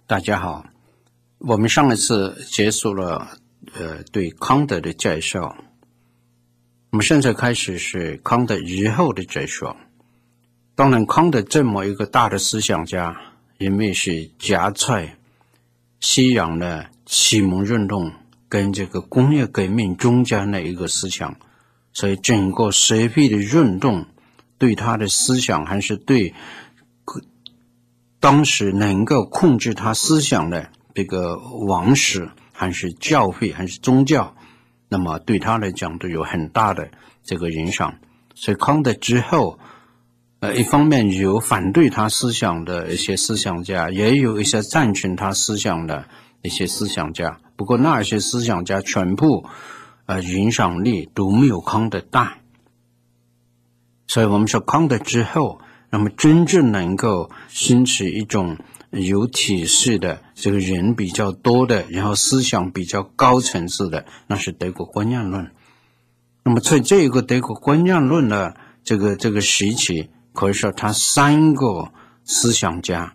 大家好，我们上一次结束了对康德的介绍，我们现在开始是康德日后的介绍。当然，康德这么一个大的思想家，因为是夹在西洋的启蒙运动跟这个工业革命中间的一个思想，所以整个社会的运动对他的思想还是对当时能够控制他思想的这个王室还是教会还是宗教，那么对他来讲都有很大的这个影响。所以康德之后一方面有反对他思想的一些思想家，也有一些赞成他思想的一些思想家，不过那些思想家全部影响力都没有康德大。所以我们说康德之后，那么真正能够兴起一种有体系的这个人比较多的，然后思想比较高层次的，那是德国观念论。那么在这个德国观念论的这个时期，可以说他三个思想家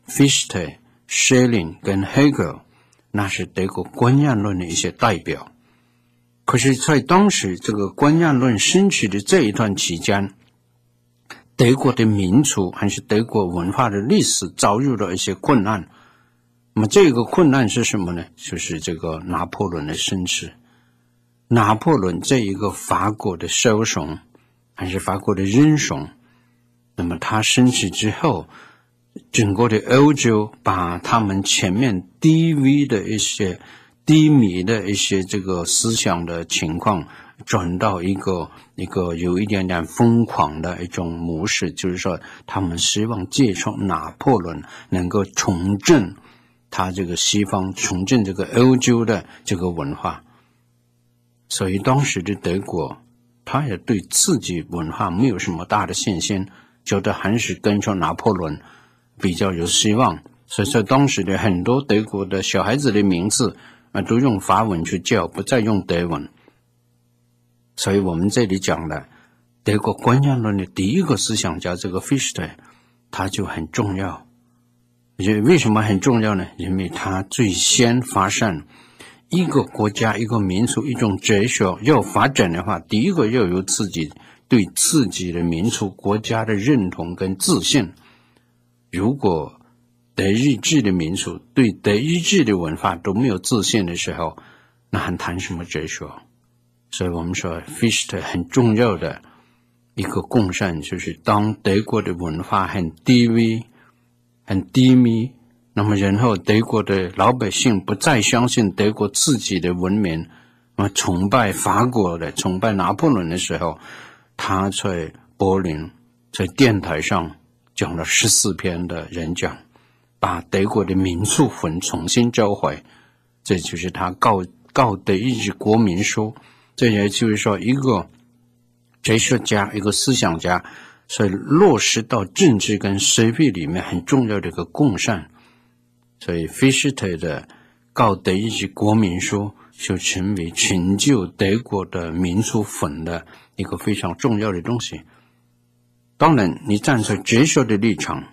Fichte、Schelling 跟 Hegel， 那是德国观念论的一些代表。可是在当时这个观念论兴起的这一段期间，德国的民族还是德国文化的历史遭遇了一些困难。那么这个困难是什么呢？就是这个拿破仑的兴起。拿破仑这一个法国的枭雄还是法国的英雄，那么他兴起之后，整个的欧洲把他们前面低迷的一些这个思想的情况转到一个有一点点疯狂的一种模式，就是说他们希望借助拿破仑能够重振他这个西方，重振这个欧洲的这个文化。所以当时的德国他也对自己文化没有什么大的信心，觉得还是跟着拿破仑比较有希望，所以说当时的很多德国的小孩子的名字都用法文去叫，不再用德文。所以我们这里讲的德国观念论的第一个思想家这个 Fichte， 他就很重要。为什么很重要呢？因为他最先发现一个国家一个民族一种哲学要发展的话，第一个要有自己对自己的民族国家的认同跟自信。如果德意志的民族对德意志的文化都没有自信的时候，那还谈什么哲学？所以我们说 Fichte 很重要的一个贡献，就是当德国的文化很低微很低迷，那么然后德国的老百姓不再相信德国自己的文明，崇拜法国的崇拜拿破仑的时候，他在柏林在电台上讲了14篇的演讲，把德国的民族魂重新召回。这就是他告德意志国民书。这也就是说一个哲学家一个思想家所以落实到政治跟社会里面很重要的一个贡献。所以 Fichte 的告德意志国民书就成为成就德国的民族魂的一个非常重要的东西。当然你站在哲学的立场，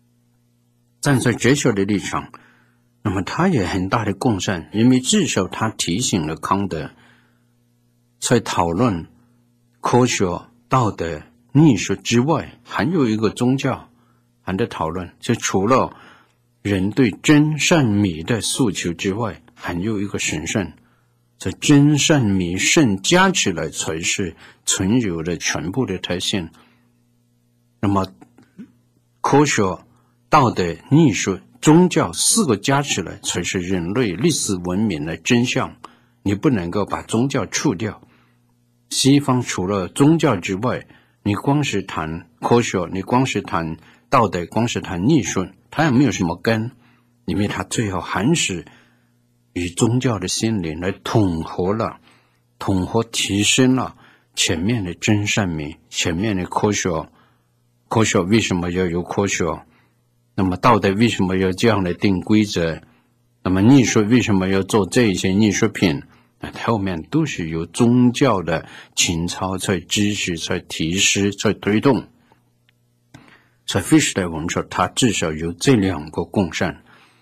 那么他也很大的贡献，因为至少他提醒了康德在讨论科学道德艺术之外，还有一个宗教还在讨论，就除了人对真善美的诉求之外，还有一个神圣，这真善美圣加起来才是存有的全部的特性。那么科学道德艺术宗教4个加起来才是人类历史文明的真相，你不能够把宗教除掉。西方除了宗教之外，你光是谈科学，你光是谈道德，光是谈艺术，它也没有什么根，因为它最后还是与宗教的心灵来统合提升了前面的真善美，前面的科学为什么要有科学，那么道德为什么要这样来定规则，那么艺术为什么要做这一些艺术品，后面都是由宗教的情操在支持在提示在推动。所以 Fichte 我们说他至少有这2个贡献。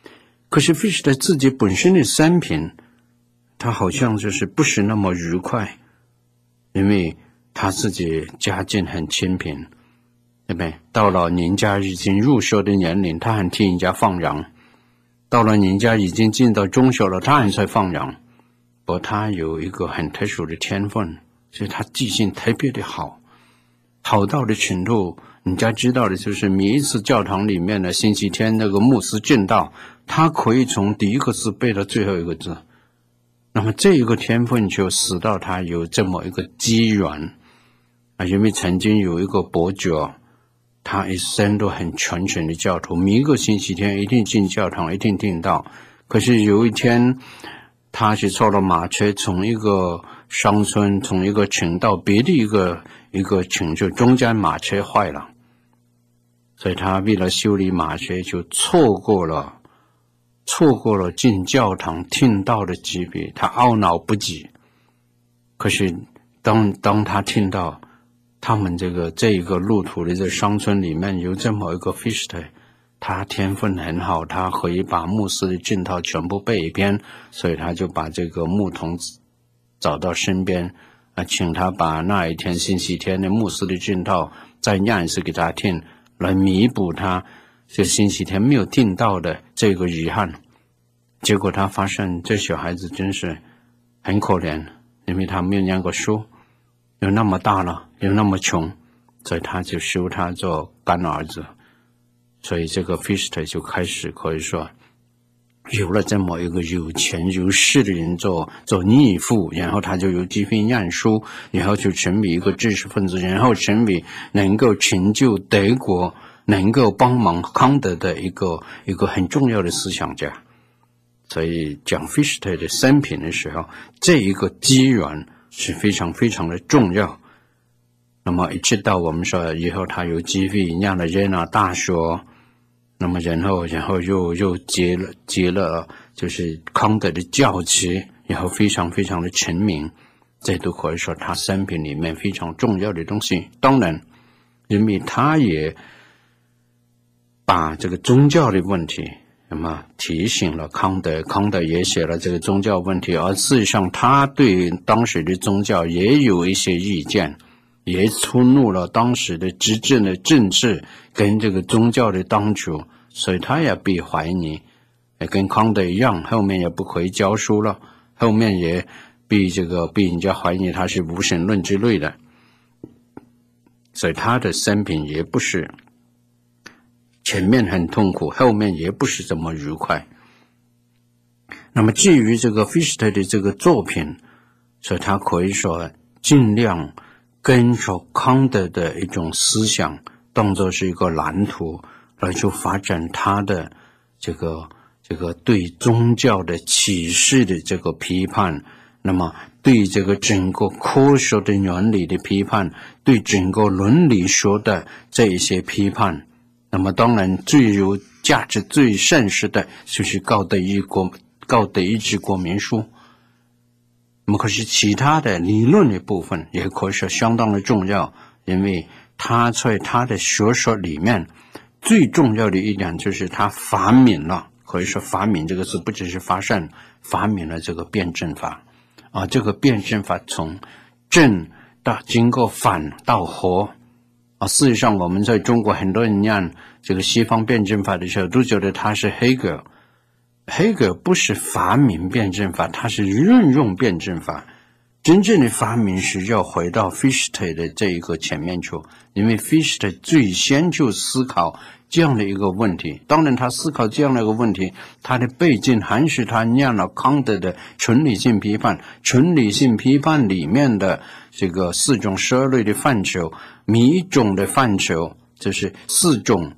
可是 Fichte 自己本身的生平，他好像就是不是那么愉快，因为他自己家境很清贫，对不对？到了人家已经入学的年龄，他还替人家放羊；到了人家已经进到中学了，他还在放羊。不过他有一个很特殊的天分，所以他记性特别的好，好到的程度，人家知道的就是每一次教堂里面的星期天那个牧师正道，他可以从第一个字背到最后一个字。那么这一个天分就使到他有这么一个机缘啊，因为曾经有一个伯爵，他一生都很虔诚的教徒，每一个星期天一定进教堂，一定听到。可是有一天，他是坐了马车，从一个乡村，从一个城到别的一个城，就中间马车坏了，所以他为了修理马车，就错过了进教堂听到的机会，他懊恼不已。可是当他听到他们这一个路途的这乡村里面有这么一个 Fichte， 他天分很好，他可以把牧师的正道全部背一遍，所以他就把这个牧童找到身边请他把那一天星期天的牧师的正道再念一次给他听，来弥补他这星期天没有听到的这个遗憾。结果他发现这小孩子真是很可怜，因为他没有念过书，又那么大了，又那么穷，所以他就收他做干儿子。所以这个 Fichte 就开始可以说有了这么一个有钱有势的人做逆父，然后他就有机会念书，然后就成为一个知识分子，然后成为能够成就德国，能够帮忙康德的一个很重要的思想家。所以讲 Fichte 的生平的时候，这一个机缘是非常非常的重要。那么一直到我们说以后他有机会念了耶拿大学，那么然后又接了就是康德的教籍，然后非常非常的成名，这都可以说他生平里面非常重要的东西。当然因为他也把这个宗教的问题那么提醒了康德也写了这个宗教问题，而事实上他对当时的宗教也有一些意见，也触怒了当时的执政的政治跟这个宗教的当局，所以他也被怀疑，跟康德一样，后面也不可以教书了，后面也被人家怀疑他是无神论之类的，所以他的生平也不是前面很痛苦，后面也不是这么愉快。那么至于这个 Fichte 的这个作品，所以他可以说尽量跟着康德的一种思想，当作是一个蓝图来去发展他的这个对宗教的启示的这个批判，那么对这个整个科学的原理的批判，对整个伦理学的这一些批判。那么当然最有价值最盛世的就是高德意志国民书。那么可是其他的理论的部分也可以说相当的重要，因为他在他的学说里面最重要的一点就是他发明了，可以说发明这个字不只是发生，发明了这个辩证法这个辩证法从正到经过反到和事实上我们在中国很多人念这个西方辩证法的时候都觉得他是黑格不是发明辩证法，他是运用辩证法。真正的发明是要回到 Fichte 的这一个前面去，因为 Fichte 最先就思考这样的一个问题。当然他思考这样的一个问题，他的背景还是他念了康德的纯理性批判，纯理性批判里面的这个4种12类的范畴，每一种的范畴就是4种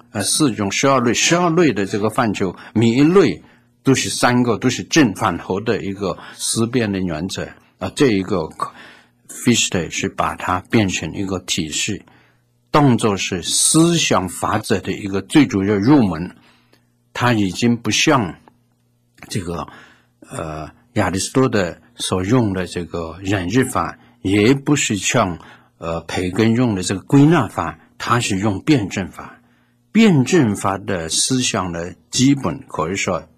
12类的这个范畴，每一类都是3个都是正反合的一个思辨的原则这一个 Fichte 是把它变成一个体系，当作是思想法则的一个最主要入门。它已经不像这个亚里士多德所用的这个忍日法，也不是像培根用的这个归纳法，它是用辩证法。辩证法的思想的基本可以说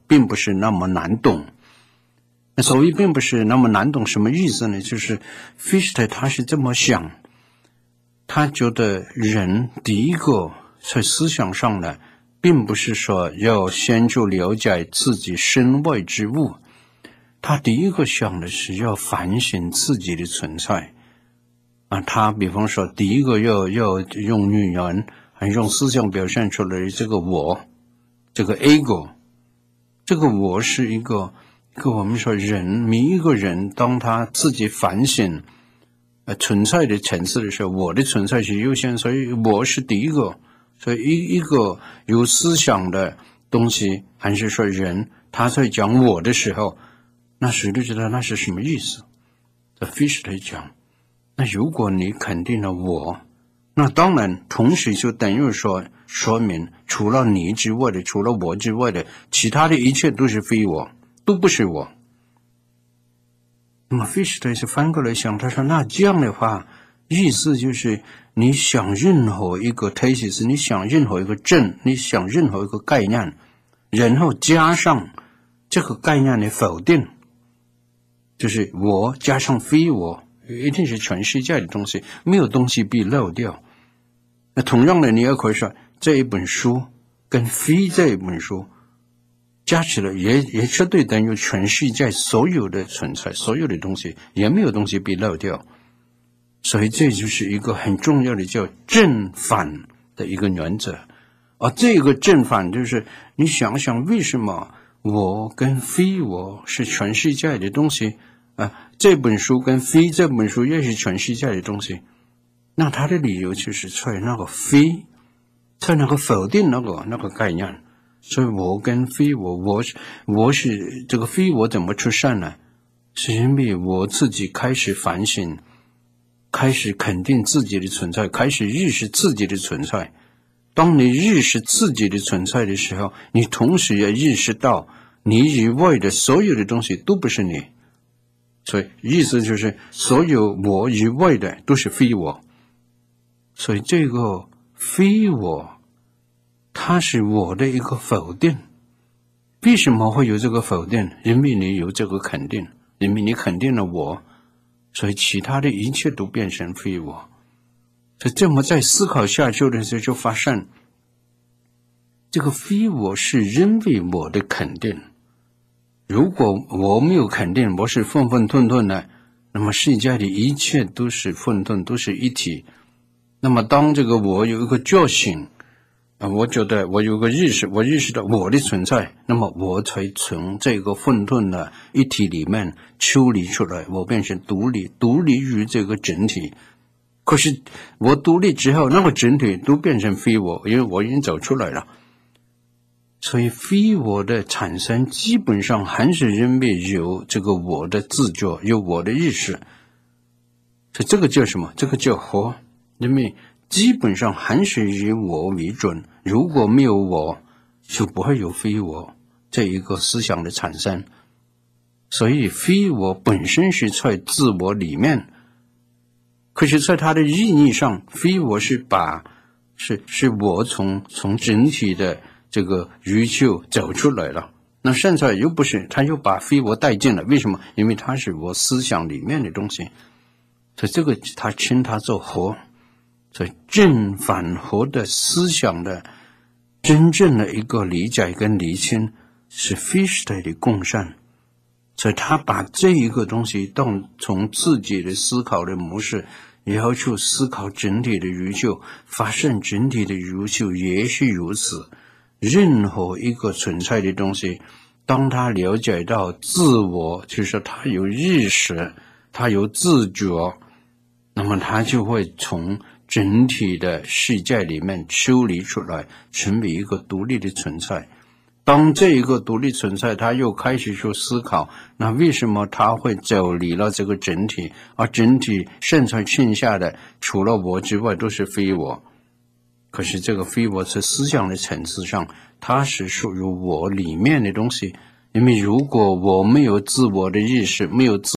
并不是那么难懂。那所谓并不是那么难懂什么意思呢？就是 Fichte 他是这么想，他觉得人第一个在思想上呢，并不是说要先去了解自己身外之物，他第一个想的是要反省自己的存在啊。他比方说第一个要用语言还用思想表现出来的这个我，这个 ego， 这个我是一个我们说每一个人当他自己反省存在的层次的时候，我的存在是优先，所以我是第一个。所以一个有思想的东西，还是说人他在讲我的时候，那谁都知道那是什么意思。这 Fichte 讲，那如果你肯定了我，那当然同时就等于说明除了你之外的，除了我之外的，其他的一切都是非我，都不是我。那么 Fichte 是翻过来想，他说那这样的话，意思就是你想任何一个 thesis， 你想任何一个证，你想任何一个概念，然后加上这个概念的否定，就是我加上非我，一定是全世界的东西，没有东西被漏掉。那同样的，你也可以说这一本书跟非这一本书加起来也绝对等于全世界所有的存在，所有的东西也没有东西被漏掉。所以这就是一个很重要的叫正反的一个原则。而这个正反就是你想想为什么我跟非我是全世界的东西这本书跟非这本书也是全世界的东西。那他的理由就是在那个非，在那个否定那个概念。所以我跟非我是这个非我怎么出现呢？是因为我自己开始反省，开始肯定自己的存在，开始认识自己的存在。当你认识自己的存在的时候，你同时也认识到你以外的所有的东西都不是你。所以意思就是所有我以外的都是非我。所以这个非我它是我的一个否定。为什么会有这个否定？因为你有这个肯定，因为你肯定了我，所以其他的一切都变成非我。所以这么在思考下去的时候，就发现这个非我是因为我的肯定。如果我没有肯定，我是混混沌沌的，那么世界的一切都是混沌，都是一体。那么当这个我有一个觉醒我觉得我有个意识，我意识到我的存在，那么我才从这个混沌的一体里面抽离出来，我变成独立于这个整体。可是我独立之后，那个整体都变成非我，因为我已经走出来了。所以非我的产生基本上还是因为有这个我的自觉，有我的意识。所以这个叫什么？这个叫活。因为基本上还是以我为准，如果没有我，就不会有非我这一个思想的产生。所以非我本身是在自我里面，可是在它的意义上，非我是我从整体的这个宇宙走出来了。那现在又不是，他又把非我带进了，为什么？因为它是我思想里面的东西，所以这个他称它做活。所以正反合的思想的真正的一个理解跟厘清是 Fichte 的贡献。所以他把这一个东西从自己的思考的模式要求思考整体的宇宙，发现整体的宇宙也是如此。任何一个存在的东西，当他了解到自我，就是说他有意识，他有自觉，那么他就会从整体的世界里面抽离出来，成为一个独立的存在。当这一个独立存在，他又开始去思考，那为什么他会走离了这个整体，而整体现在剩下的除了我之外都是非我。可是这个非我在思想的层次上，它是属于我里面的东西。因为如果我没有自我的意识，没有自